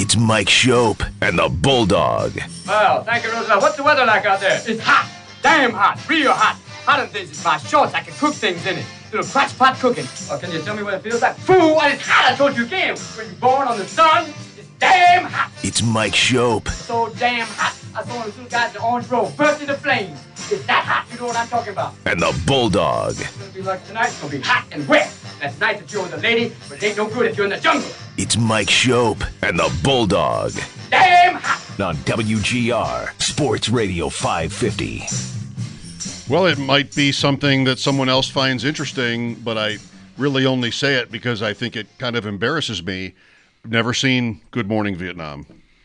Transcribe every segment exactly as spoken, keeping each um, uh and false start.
It's Mike Shope and the Bulldog. Well, thank you, Roosevelt. What's the weather like out there? It's hot. Damn hot. Real hot. Hotter than this is my shorts. I can cook things in it. Little crotch pot cooking. Or can you tell me what it feels like? Fool, and it's hot. I told you again. When you're born on the sun, it's damn hot. It's Mike Shope. So damn hot. I saw one of those little guys in the orange robe burst into flames. It's that hot. You know what I'm talking about. And the Bulldog. It's going to be like tonight. It's going to be hot and wet. That's nice if you're with a lady, but it ain't no good if you're in the jungle. It's Mike Shope and the Bulldog. Damn hot. On W G R, Sports Radio five fifty. Well, it might be something that someone else finds interesting, but I really only say it because I think it kind of embarrasses me. I've never seen Good Morning Vietnam.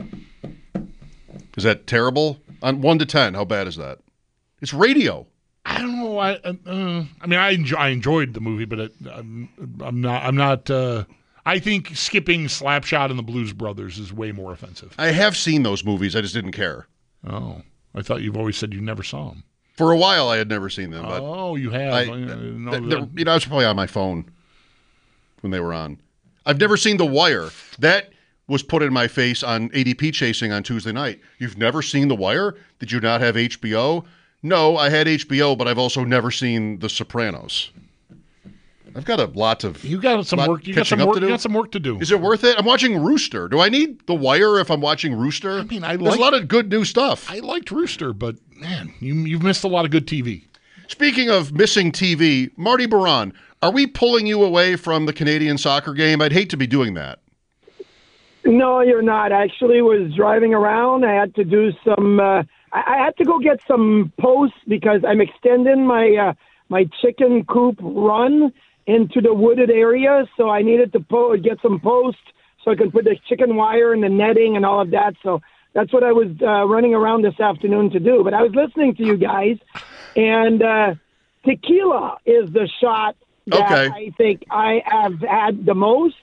Is that terrible? On one to ten, how bad is that? It's radio. I don't know. I uh, I mean, I enjoy, I enjoyed the movie, but it, I'm I'm not I'm not. Uh, I think skipping Slapshot and the Blues Brothers is way more offensive. I have seen those movies. I just didn't care. Oh, I thought you've always said you never saw them. For a while, I had never seen them. But oh, you have. I, I didn't know the, that. the, you know, I was probably on my phone when they were on. I've never seen The Wire. That was put in my face on A D P chasing on Tuesday night. You've never seen The Wire? Did you not have H B O? No, I had H B O, but I've also never seen The Sopranos. I've got a lot of you got some work. You got some work. You got some work to do. Is it worth it? I'm watching Rooster. Do I need The Wire if I'm watching Rooster? I mean, I there's like, a lot of good new stuff. I liked Rooster, but man, you you've missed a lot of good T V. Speaking of missing T V, Marty Baron, are we pulling you away from the Canadian soccer game? I'd hate to be doing that. No, you're not. I actually was driving around. I had to do some. Uh, I, I had to go get some posts because I'm extending my uh, my chicken coop run into the wooded area. So I needed to po- get some posts so I can put the chicken wire and the netting and all of that. So that's what I was uh, running around this afternoon to do. But I was listening to you guys, and uh, tequila is the shot that okay. I think I have had the most.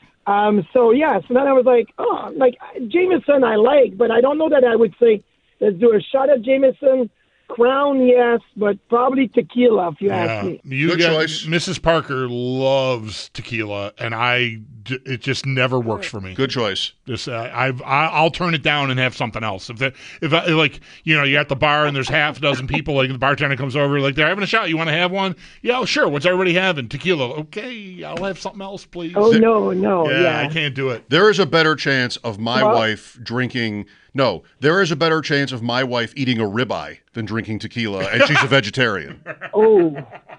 Um, so, yeah, so then I was like, oh, like, Jameson I like, but I don't know that I would say, let's do a shot of Jameson, Crown, yes, but probably tequila, if you yeah. ask me. You Good got, choice. Missus Parker loves tequila, and I, it just never works for me. Good choice. Just, uh, I've, I, I'll turn it down and have something else. If that, if I, like, you know, you're at the bar and there's half a dozen people, like the bartender comes over, like they're having a shot. You want to have one? Yeah, oh, sure. What's everybody having? Tequila. Okay, I'll have something else, please. Oh, no, no, yeah, yeah. I can't do it. There is a better chance of my Well- wife drinking. No, there is a better chance of my wife eating a ribeye than drinking tequila, and she's a vegetarian. Oh,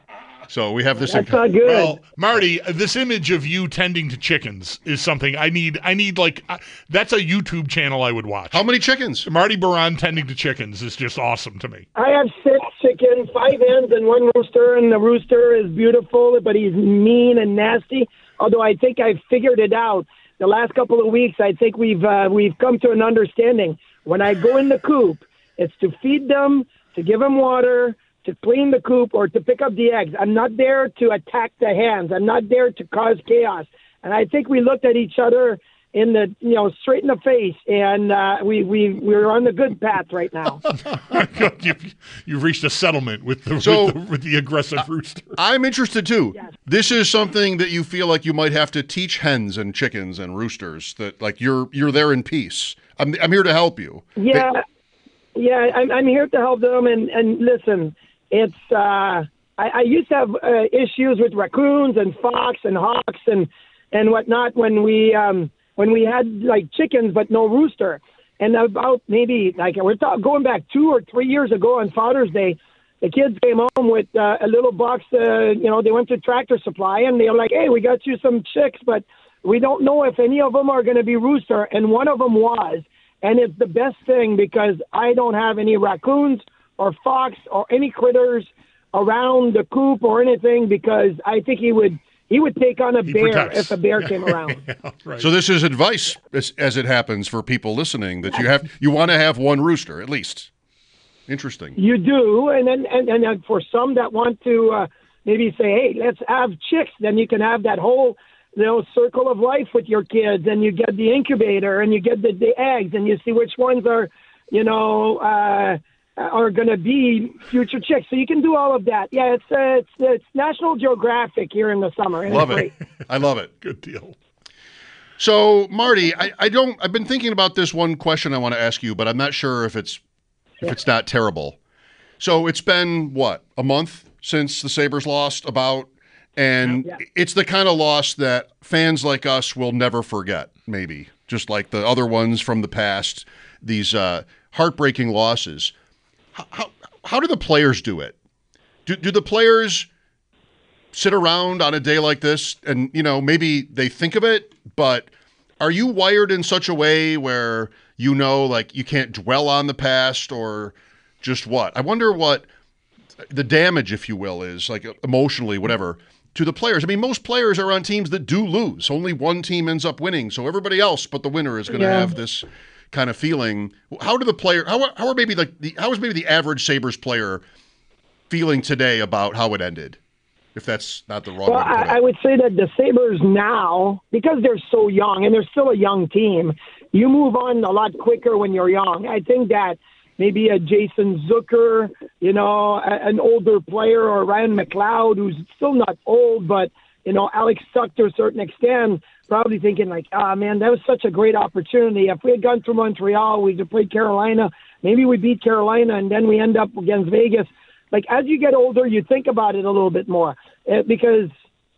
So we have this. that's in- not good. Well, Marty, this image of you tending to chickens is something I need. I need like uh, that's a YouTube channel I would watch. How many chickens? Marty Baron tending to chickens is just awesome to me. I have six chickens, five hens, and one rooster, and the rooster is beautiful, but he's mean and nasty, although I think I've figured it out. The last couple of weeks, I think we've uh, we've come to an understanding. When I go in the coop, it's to feed them, to give them water, to clean the coop, or to pick up the eggs. I'm not there to attack the hens. I'm not there to cause chaos. And I think we looked at each other in the, you know, straight in the face, and uh, we we we're on the good path right now. you've, you've reached a settlement with the, So- with, the with the aggressive rooster. I'm interested too. Yes. This is something that you feel like you might have to teach hens and chickens and roosters that like you're you're there in peace. I'm I'm here to help you. Yeah, yeah, I'm, I'm here to help them. And, and listen, it's uh, I, I used to have uh, issues with raccoons and fox and hawks and and whatnot when we um, when we had like chickens but no rooster. And about maybe like we're talk- going back two or three years ago on Father's Day, the kids came home with uh, a little box. Uh, you know, they went to Tractor Supply and they were like, "Hey, we got you some chicks, but we don't know if any of them are going to be rooster." And one of them was. And it's the best thing because I don't have any raccoons or fox or any critters around the coop or anything because I think he would he would take on a He bear protects. if a bear came around. Yeah, right. So this is advice, as, as it happens, for people listening that you have you want to have one rooster at least. Interesting. You do, and then and, and then for some that want to uh, maybe say, hey, let's have chicks, then you can have that whole you know circle of life with your kids, and you get the incubator, and you get the, the eggs, and you see which ones are, you know, uh, are going to be future chicks. So you can do all of that. Yeah, it's uh, it's it's National Geographic here in the summer. And Love it's it. great. I love it. Good deal. So, Marty, I, I don't. I've been thinking about this one question I want to ask you, but I'm not sure if it's if it's not terrible. So it's been what, a month since the Sabres lost, about, and yeah. it's the kind of loss that fans like us will never forget. Maybe just like the other ones from the past, these uh, heartbreaking losses. How, how how do the players do it? Do do the players sit around on a day like this and, you know, maybe they think of it, but are you wired in such a way where, you know, like you can't dwell on the past, or just what? I wonder what the damage, if you will, is, like emotionally, whatever, to the players. I mean, most players are on teams that do lose. Only one team ends up winning, so everybody else but the winner is going to Yeah. have this kind of feeling. How do the player, how, how are maybe like the, how is maybe the average Sabres player feeling today about how it ended? If that's not the wrong Well, way to put it. I, I would say that the Sabres now, because they're so young and they're still a young team, you move on a lot quicker when you're young. I think that maybe a Jason Zucker, you know, a, an older player, or Ryan McLeod, who's still not old, but, you know, Alex Tuck to a certain extent, probably thinking like, ah, oh, man, that was such a great opportunity. If we had gone through Montreal, we'd have played Carolina. Maybe we beat Carolina, and then we end up against Vegas. Like, as you get older, you think about it a little bit more, uh, because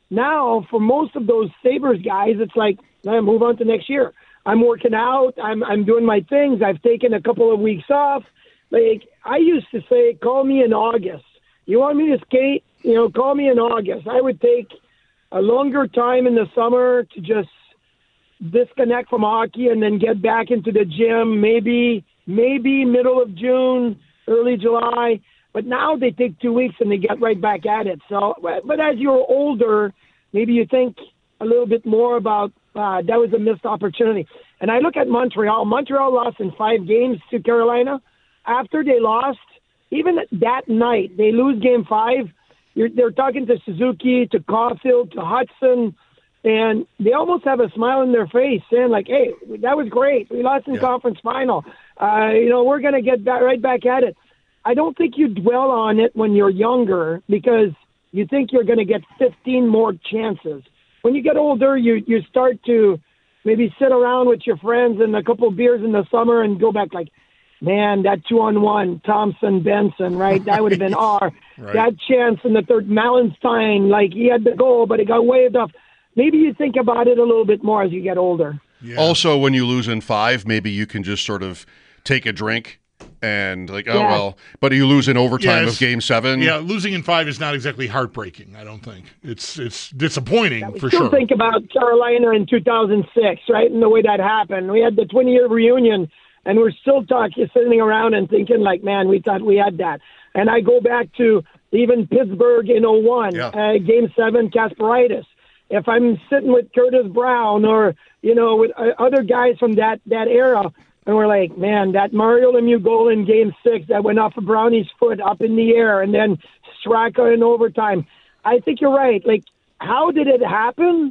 now for most of those Sabres guys, it's like, I move on to next year. I'm working out. I'm I'm doing my things. I've taken a couple of weeks off. Like, I used to say, call me in August. You want me to skate? You know, call me in August. I would take a longer time in the summer to just disconnect from hockey and then get back into the gym. Maybe maybe middle of June, early July. But now they take two weeks and they get right back at it. So, but as you're older, maybe you think a little bit more about uh, that was a missed opportunity. And I look at Montreal. Montreal lost in five games to Carolina. After they lost, even that night, they lose game five. You're, they're talking to Suzuki, to Caulfield, to Hudson, and they almost have a smile on their face saying like, hey, that was great. We lost in Yeah. conference final. Uh, you know, we're going to get back, right back at it. I don't think you dwell on it when you're younger because you think you're going to get fifteen more chances. When you get older, you, you start to maybe sit around with your friends and a couple of beers in the summer and go back like, man, that two-on-one, Thompson, Benson, right? That would have been R. Right. That chance in the third, Mallenstein, like he had the goal, but it got waved off. Maybe you think about it a little bit more as you get older. Yeah. Also, when you lose in five, maybe you can just sort of take a drink and like, oh, Yeah. well, but you lose in overtime Yes. of game seven. Yeah, losing in five is not exactly heartbreaking, I don't think. It's it's disappointing We for still sure. think about Carolina in two thousand six, right, and the way that happened. We had the twenty-year reunion, and we're still talking, sitting around and thinking like, man, we thought we had that. And I go back to even Pittsburgh in oh one, Yeah. uh, game seven, Kasperitis. If I'm sitting with Curtis Brown or, you know, with uh, other guys from that, that era, and we're like, man, that Mario Lemieux goal in game six that went off of Brownie's foot up in the air, and then Straka in overtime. I think you're right. Like, how did it happen?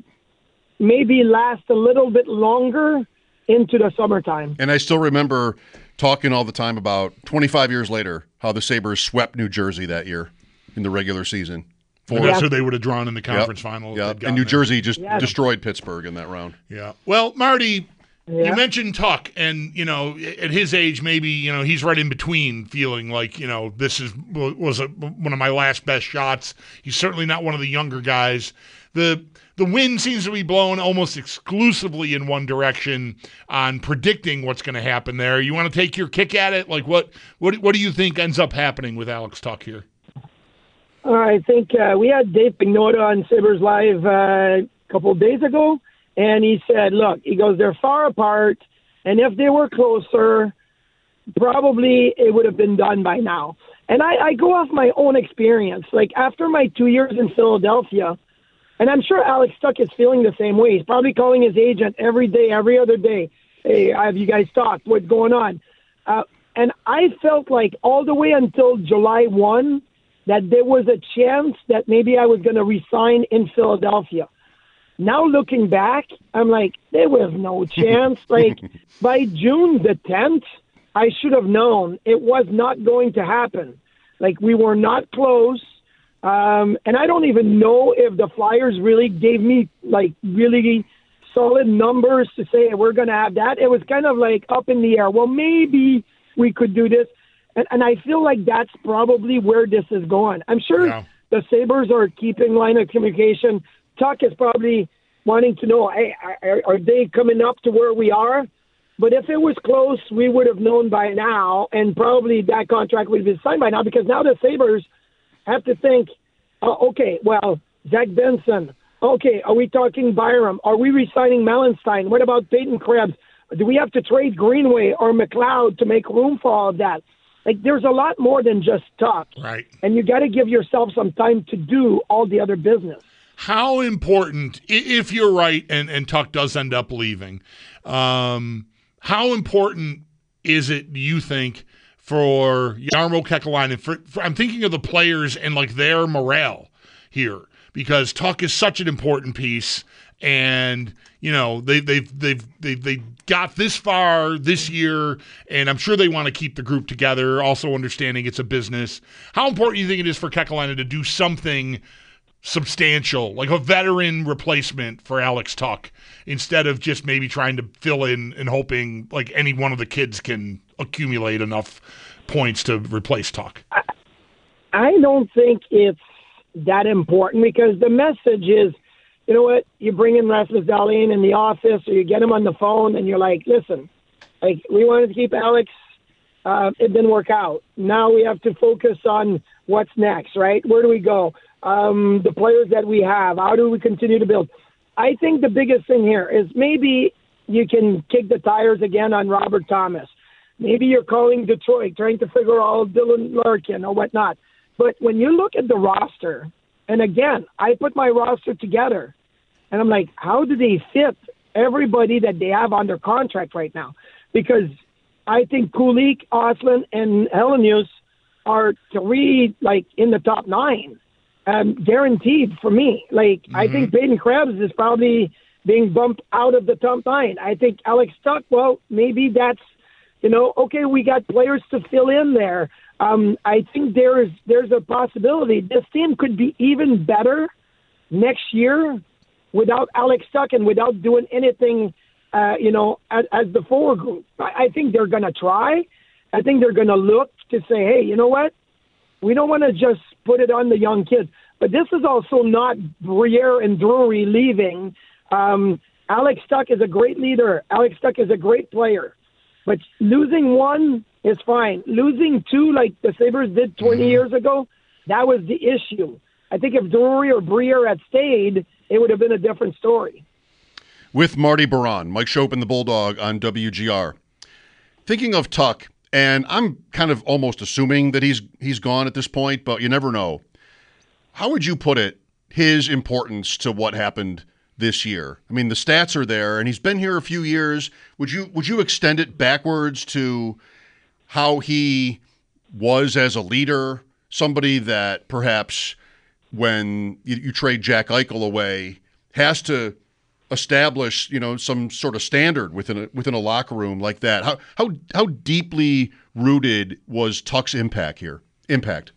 Maybe last a little bit longer into the summertime. And I still remember talking all the time about twenty-five years later how the Sabres swept New Jersey that year in the regular season. And Four. that's Yeah. who they would have drawn in the Yep. conference final. if Yep. they'd gotten And New there. Jersey just Yeah. destroyed Pittsburgh in that round. Yeah. Well, Marty, Yeah. you mentioned Tuck, and you know, at his age, maybe you know he's right in between, feeling like you know this is was a, one of my last best shots. He's certainly not one of the younger guys. The the wind seems to be blowing almost exclusively in one direction on predicting what's going to happen there. You want to take your kick at it? Like what what what do you think ends up happening with Alex Tuck here? Uh, I think uh, we had Dave Pignotta on Sabres Live uh, a couple of days ago, and he said, look, he goes, they're far apart, and if they were closer, probably it would have been done by now. And I, I go off my own experience. Like, after my two years in Philadelphia, and I'm sure Alex Tuck is feeling the same way. He's probably calling his agent every day, every other day. Hey, have you guys talked? What's going on? Uh, and I felt like all the way until July first that there was a chance that maybe I was going to resign in Philadelphia. Now looking back, I'm like, there was no chance. Like, by June the tenth, I should have known it was not going to happen. Like, we were not close. Um, and I don't even know if the Flyers really gave me, like, really solid numbers to say we're going to have that. It was kind of like up in the air. Well, maybe we could do this. And, and I feel like that's probably where this is going. I'm sure yeah. the Sabres are keeping line of communication. Tuck is probably wanting to know, hey, are, are they coming up to where we are? But if it was close, we would have known by now, and probably that contract would have been signed by now, because now the Sabres have to think, uh, okay, well, Zach Benson, okay, are we talking Byram? Are we re-signing Melenstein? What about Peyton Krebs? Do we have to trade Greenway or McLeod to make room for all of that? Like, there's a lot more than just Tuck. Right. And you got to give yourself some time to do all the other business. How important, if you're right and, and Tuck does end up leaving, um, how important is it, do you think, for Jarmo Kekalainen? For, for, I'm thinking of the players and, like, their morale here, because Tuck is such an important piece, and, you know, they, they've, they've, they've, they got this far this year, and I'm sure they want to keep the group together, also understanding it's a business. How important do you think it is for Kekalainen to do something substantial, like a veteran replacement for Alex Tuck, instead of just maybe trying to fill in and hoping like any one of the kids can accumulate enough points to replace Tuck? I, I don't think it's that important, because the message is, you know what, you bring in Rasmus Dahlin in the office, or you get him on the phone and you're like, listen, like, we wanted to keep Alex. Uh, it didn't work out. Now we have to focus on what's next, right? Where do we go? Um, the players that we have, how do we continue to build? I think the biggest thing here is maybe you can kick the tires again on Robert Thomas. Maybe you're calling Detroit, trying to figure out Dylan Larkin or whatnot. But when you look at the roster, and again, I put my roster together, and I'm like, how do they fit everybody that they have under contract right now? Because I think Kulich, Ostlund, and Helenius are three, like, in the top nine. Um, guaranteed for me. Like, mm-hmm. I think Peyton Krebs is probably being bumped out of the top nine. I think Alex Tuck, well, maybe that's, you know, okay, we got players to fill in there. Um, I think there's there's a possibility this team could be even better next year without Alex Tuck and without doing anything, uh, you know, as, as the forward group. I, I think they're going to try. I think they're going to look to say, hey, you know what? We don't want to just put it on the young kids. But this is also not Briere and Drury leaving. Um, Alex Tuck is a great leader. Alex Tuck is a great player. But losing one is fine. Losing two, like the Sabres did twenty years ago, that was the issue. I think if Drury or Briere had stayed, it would have been a different story. With Marty Baron, Mike Chopin, the Bulldog, on W G R. Thinking of Tuck, and I'm kind of almost assuming that he's he's gone at this point, but you never know. How would you put it, his importance to what happened this year? I mean, the stats are there, and he's been here a few years. Would you would you extend it backwards to how he was as a leader, somebody that perhaps when you, you trade Jack Eichel away has to establish, you know, some sort of standard within a, within a locker room like that? How how how deeply rooted was Tuck's impact here? Impact.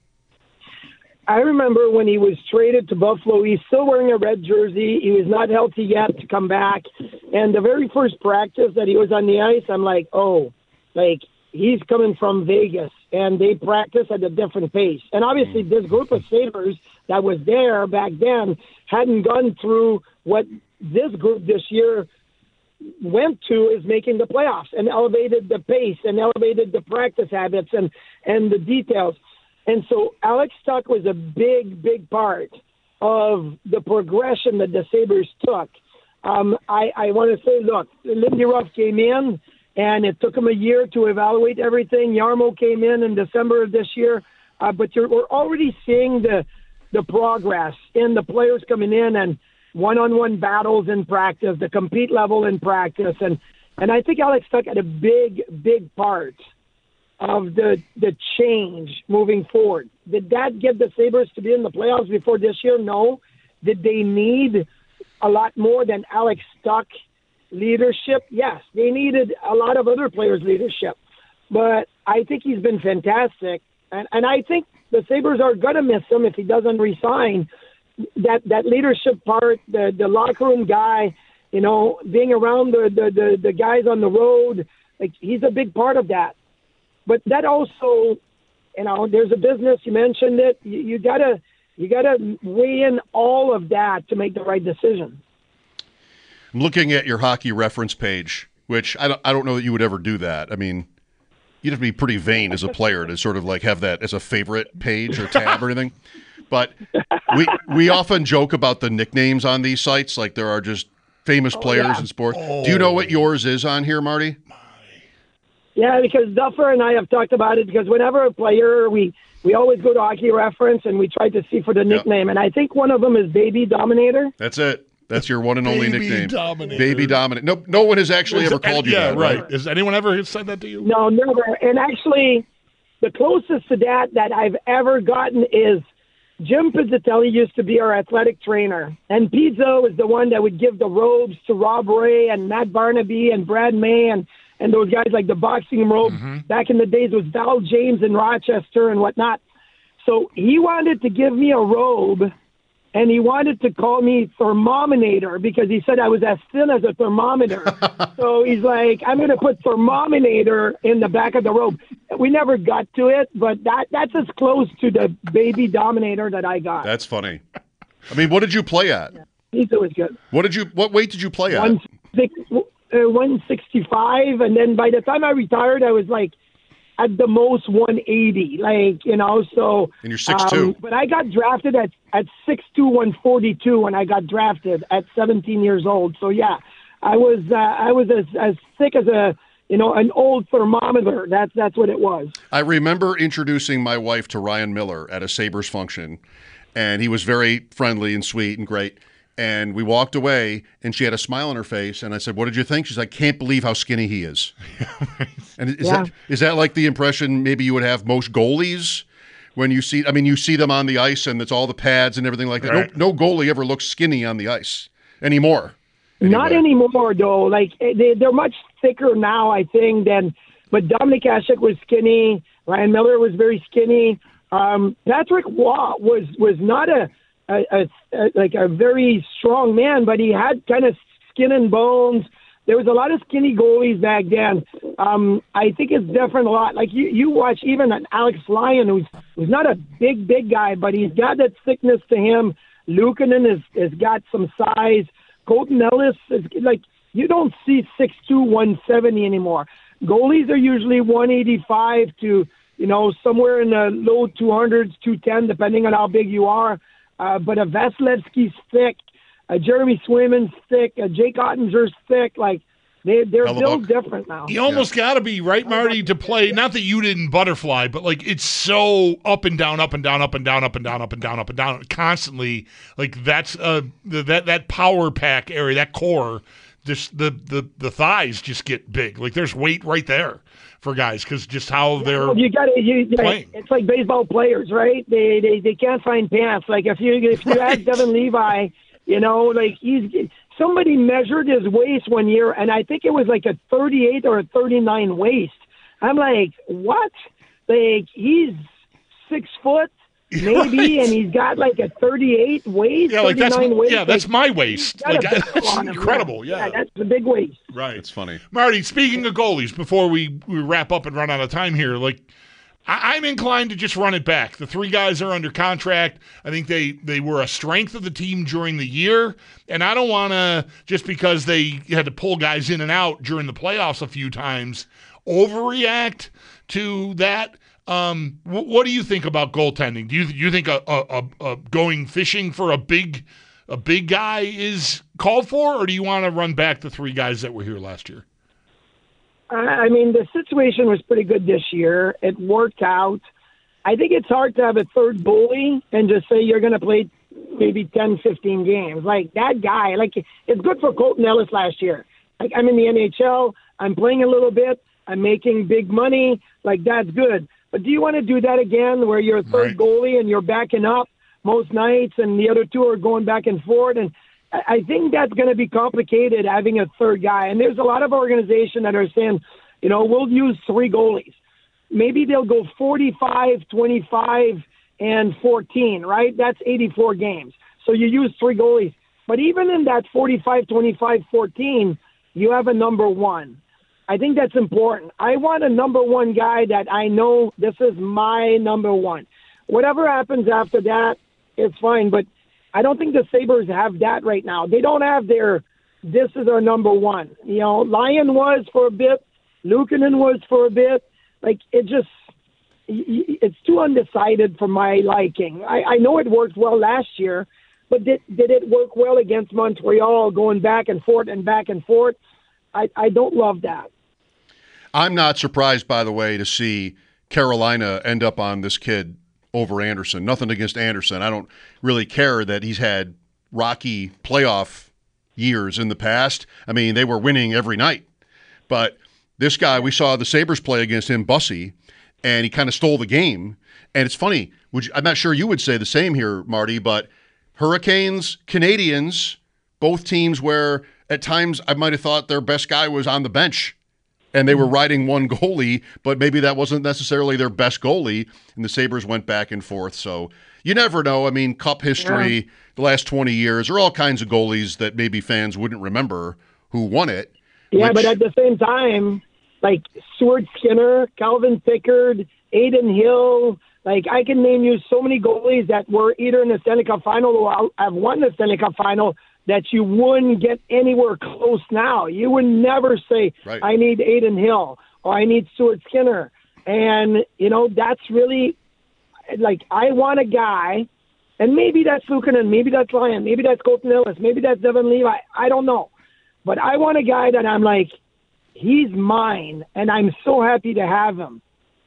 I remember when he was traded to Buffalo, he's still wearing a red jersey. He was not healthy yet to come back. And the very first practice that he was on the ice, I'm like, oh, like, he's coming from Vegas, and they practice at a different pace. And obviously this group of Sabres that was there back then hadn't gone through what this group this year went to, is making the playoffs, and elevated the pace and elevated the practice habits and, and the details. And so Alex Tuck was a big, big part of the progression that the Sabres took. Um, I, I want to say, look, Lindy Ruff came in, and it took him a year to evaluate everything. Jarmo came in in December of this year. Uh, but you're, we're already seeing the the progress in the players coming in and one-on-one battles in practice, the compete level in practice. And, and I think Alex Tuck had a big, big part of the the change moving forward. Did that get the Sabres to be in the playoffs before this year? No. Did they need a lot more than Alex Tuck leadership? Yes. They needed a lot of other players' leadership. But I think he's been fantastic. And, and I think the Sabres are going to miss him if he doesn't resign. That that leadership part, the, the locker room guy, you know, being around the, the, the, the guys on the road, like he's a big part of that. But that also, you know, there's a business, you mentioned it, you, you gotta you gotta weigh in all of that to make the right decision. I'm looking at your hockey reference page, which I don't, I don't know that you would ever do that. I mean, you'd have to be pretty vain as a player to sort of like have that as a favorite page or tab or anything. But we we often joke about the nicknames on these sites, like there are just famous oh, players yeah. in sports. Oh. Do you know what yours is on here, Marty? Yeah, because Duffer and I have talked about it, because whenever a player, we, we always go to Hockey Reference and we try to see for the nickname. Yep. And I think one of them is Baby Dominator. That's it. That's your one and only Baby nickname. Dominator. Baby Dominator. No, no one has actually Is ever it, called you yeah, that, right. right? Has anyone ever said that to you? No, never. And actually, the closest to that that I've ever gotten is Jim Pizzatelli used to be our athletic trainer. And Pizzo is the one that would give the robes to Rob Ray and Matt Barnaby and Brad May and, and those guys, like the boxing robe. Mm-hmm. Back in the days, it was Val James in Rochester and whatnot. So he wanted to give me a robe, and he wanted to call me Thermominator because he said I was as thin as a thermometer. So he's like, I'm going to put Thermominator in the back of the robe. We never got to it, but that that's as close to the Baby Dominator that I got. That's funny. I mean, what did you play at? Yeah. Pizza was good. What did you? What weight did you play at? One six, uh, one sixty-five, and then by the time I retired, I was like at the most one eighty, like, you know, so. And you're six two. Um, but I got drafted at, at six two, one forty-two when I got drafted at seventeen years old. So, yeah, I was uh, I was as, as thick as a, you know, an old thermometer. That's, that's what it was. I remember introducing my wife to Ryan Miller at a Sabres function, and he was very friendly and sweet and great. And we walked away, and she had a smile on her face. And I said, "What did you think?" She's like, "Can't believe how skinny he is." And is Yeah. that is that like the impression maybe you would have most goalies when you see? I mean, you see them on the ice, and it's all the pads and everything like that. Right. No, no goalie ever looks skinny on the ice anymore. Anyway. Not anymore, though. Like, they, they're much thicker now, I think, than. But Dominic Hasek was skinny. Ryan Miller was very skinny. Um, Patrick Waugh was was not a. A, a, a, like a very strong man, but he had kind of skin and bones. There was a lot of skinny goalies back then. Um, I think it's different a lot. Like you, you watch even an Alex Lyon, who's who's not a big, big guy, but he's got that thickness to him. Luukkonen has, has got some size. Colton Ellis is like, you don't see six two, one seventy anymore. Goalies are usually one eighty-five to, you know, somewhere in the low two hundreds, two ten, depending on how big you are. Uh, but a Vasilevsky's thick, a Jeremy Swayman's thick, a Jake Ottinger's thick. Like, they, they're built different now. You almost yeah. got to be, right, Marty, to play. Not that you didn't butterfly, but, like, it's so up and down, up and down, up and down, up and down, up and down, up and down, constantly. Like, that's uh, the, that that power pack area, that core, just the, the, the thighs just get big. Like, there's weight right there for guys because just how they're well, you got you, you playing. It's like baseball players, right? They they, they can't find pants. Like if you if you ask Devin Levi, you know, like he's somebody measured his waist one year, and I think it was like a thirty-eight or a thirty-nine waist. I'm like, what? Like he's six foot. Maybe, right. And he's got like a thirty-eight waist. Yeah, like that's waist. yeah, that's like, my waist. Like that's him, incredible. Yeah. yeah, that's the big waist. Right, it's funny. Marty, speaking of goalies, before we, we wrap up and run out of time here, like I, I'm inclined to just run it back. The three guys are under contract. I think they they were a strength of the team during the year, and I don't want to just because they had to pull guys in and out during the playoffs a few times overreact to that. Um, wh- what do you think about goaltending? Do you you think a, a, a, a going fishing for a big a big guy is called for, or do you want to run back the three guys that were here last year? I mean, the situation was pretty good this year. It worked out. I think it's hard to have a third goalie and just say you're going to play maybe ten, fifteen games. Like that guy, like it's good for Colton Ellis last year. Like I'm in the N H L, I'm playing a little bit, I'm making big money. Like that's good. But do you want to do that again where you're a third right. goalie and you're backing up most nights and the other two are going back and forth? And I think that's going to be complicated having a third guy. And there's a lot of organizations that are saying, you know, we'll use three goalies. Maybe they'll go forty-five, twenty-five, and fourteen, right? That's eighty-four games. So you use three goalies. But even in that forty-five twenty-five fourteen, you have a number one. I think that's important. I want a number one guy that I know this is my number one. Whatever happens after that, it's fine. But I don't think the Sabres have that right now. They don't have their, this is our number one. You know, Lyon was for a bit. Luukkonen was for a bit. Like, it just, it's too undecided for my liking. I, I know it worked well last year, but did, did it work well against Montreal going back and forth and back and forth? I, I don't love that. I'm not surprised, by the way, to see Carolina end up on this kid over Anderson. Nothing against Anderson. I don't really care that he's had rocky playoff years in the past. I mean, they were winning every night. But this guy, we saw the Sabres play against him, Bussy, and he kind of stole the game. And it's funny. Would you, I'm not sure you would say the same here, Marty, but Hurricanes, Canadians, both teams where at times I might have thought their best guy was on the bench. And they were riding one goalie, but maybe that wasn't necessarily their best goalie, and the Sabres went back and forth. So you never know. I mean, Cup history, yeah. The last twenty years, there are all kinds of goalies that maybe fans wouldn't remember who won it. Yeah, which... but at the same time, like Stuart Skinner, Calvin Pickard, Aiden Hill, like I can name you so many goalies that were either in the Stanley Cup final or have won the Stanley Cup final that you wouldn't get anywhere close now. You would never say, right. I need Aiden Hill or I need Stuart Skinner. And, you know, that's really, like, I want a guy, and maybe that's Luukkonen, maybe that's Lyon, maybe that's Colton Ellis, maybe that's Devon Levi, I don't know. But I want a guy that I'm like, he's mine, and I'm so happy to have him.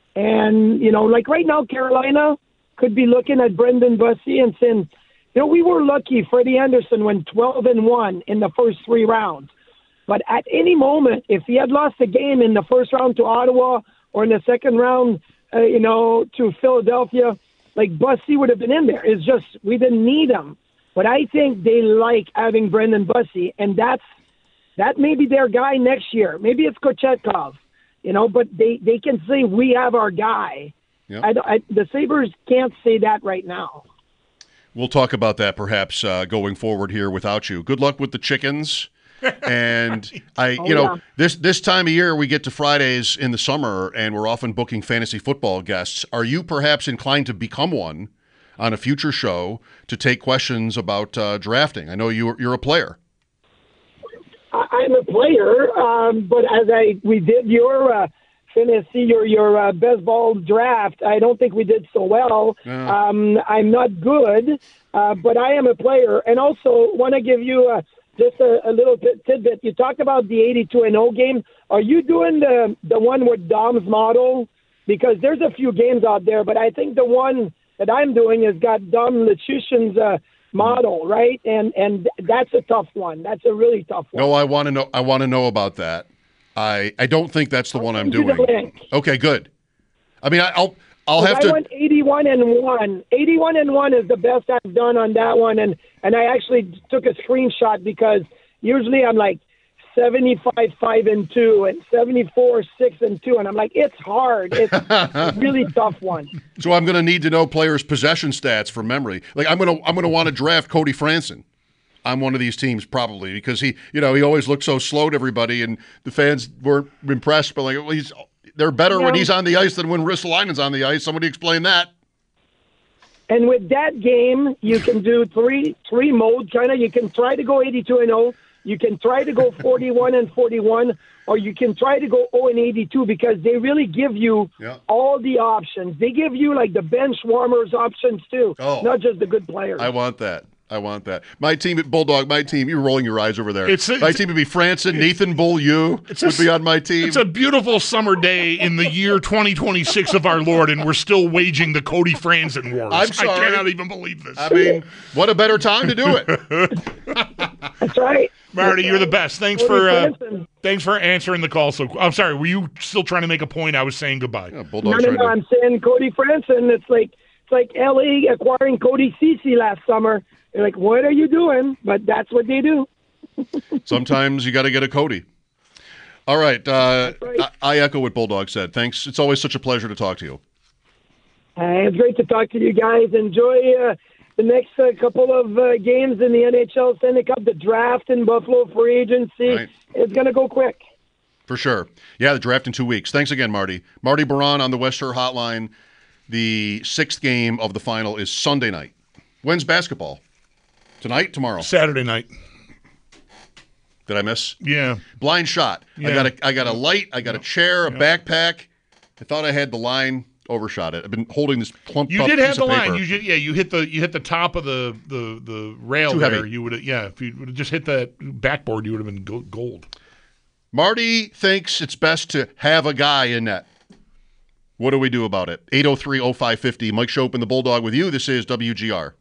And, you know, like right now, Carolina could be looking at Brendan Bussy and saying, you know, we were lucky. Freddie Anderson went twelve and one in the first three rounds. But at any moment, if he had lost a game in the first round to Ottawa or in the second round, uh, you know, to Philadelphia, like Bussy would have been in there. It's just we didn't need him. But I think they like having Brendan Bussy, and that's that may be their guy next year. Maybe it's Kochetkov, you know, but they, they can say we have our guy. Yep. I, I, the Sabres can't say that right now. We'll talk about that perhaps uh, going forward here without you. Good luck with the chickens. And I, oh, you know, yeah. this this time of year we get to Fridays in the summer, and we're often booking fantasy football guests. Are you perhaps inclined to become one on a future show to take questions about uh, drafting? I know you're you're a player. I'm a player, um, but as I we did your. Uh, Fantasy, your your uh, best ball draft. I don't think we did so well. Yeah. Um, I'm not good, uh, but I am a player. And also, want to give you uh, just a, a little bit tidbit. You talked about the eighty-two and oh game. Are you doing the the one with Dom's model? Because there's a few games out there, but I think the one that I'm doing has got Dom Luszczyszyn's uh, model, right? And and that's a tough one. That's a really tough one. No, I want to know. I want to know about that. I, I don't think that's the I'll one I'm doing. Okay, good. I mean, I, I'll I'll have I to. I went eighty-one and one. eighty-one and one is the best I've done on that one, and and I actually took a screenshot because usually I'm like seventy-five five and two and seventy-four six and two, and I'm like, it's hard. It's a really tough one. So I'm going to need to know players' possession stats from memory. Like I'm going to I'm going to want to draft Cody Franson. I'm one of these teams probably because he, you know, he always looked so slow to everybody, and the fans weren't impressed. But like, well, he's they're better yeah. when he's on the ice than when Ristolainen's on the ice. Somebody explain that. And with that game, you can do three three modes. Kind of, you can try to go eighty-two and oh. You can try to go forty-one and forty-one, or you can try to go oh and eighty-two because they really give you yeah. all the options. They give you like the bench warmers options too, oh, not just the good players. I want that. I want that. My team at Bulldog, my team, you're rolling your eyes over there. It's, it's, my team would be Franson, Nathan Beaulieu would a, be on my team. It's a beautiful summer day in the year twenty twenty-six of our Lord, and we're still waging the Cody Franson wars. I'm sorry. I cannot even believe this. I mean, what a better time to do it. That's right. Marty, you're the best. Thanks Cody for uh, Franson. thanks for answering the call. So I'm sorry, were you still trying to make a point? I was saying goodbye. Yeah, no, no, no. To... I'm saying Cody Franson. It's like it's like L A acquiring Cody Ceci last summer. They're like, what are you doing? But that's what they do. Sometimes you got to get a Cody. All right. Uh, right. I, I echo what Bulldog said. Thanks. It's always such a pleasure to talk to you. Uh, it's great to talk to you guys. Enjoy uh, the next uh, couple of uh, games in the N H L Stanley Cup, the draft in Buffalo, free agency, Right. it's going to go quick. For sure. Yeah, the draft in two weeks. Thanks again, Marty. Marty Baron on the Wester Hotline. The sixth game of the final is Sunday night. When's basketball? Tonight? Tomorrow? Saturday night. Did I miss? Yeah. Blind shot. I Yeah. got a I got a light, I got a chair, a backpack. I thought I had the line, overshot it. I've been holding this plump You up did piece have the of line. paper. You dj- yeah, you hit the you hit the top of the the, the rail Too there. heavy. You would have yeah. If you would have just hit that backboard, you would have been go- gold. Marty thinks it's best to have a guy in net. What do we do about it? eight oh three oh five five oh. Mike Schopp and the Bulldog with you. This is W G R.